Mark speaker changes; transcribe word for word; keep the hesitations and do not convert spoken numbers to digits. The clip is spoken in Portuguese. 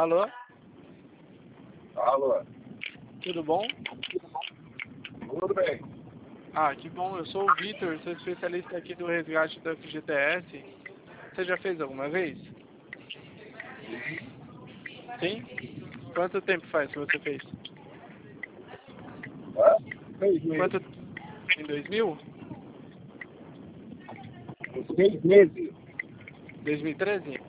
Speaker 1: Alô?
Speaker 2: Alô?
Speaker 1: Tudo bom?
Speaker 2: Tudo bem.
Speaker 1: Ah, que bom. Eu sou o Vitor, sou especialista aqui do resgate do F G T S. Você já fez alguma vez? Sim? Quanto tempo faz que você fez?
Speaker 2: Hã? Seis meses.
Speaker 1: Quanto? Em dois mil?
Speaker 2: Seis meses.
Speaker 1: dois mil e treze?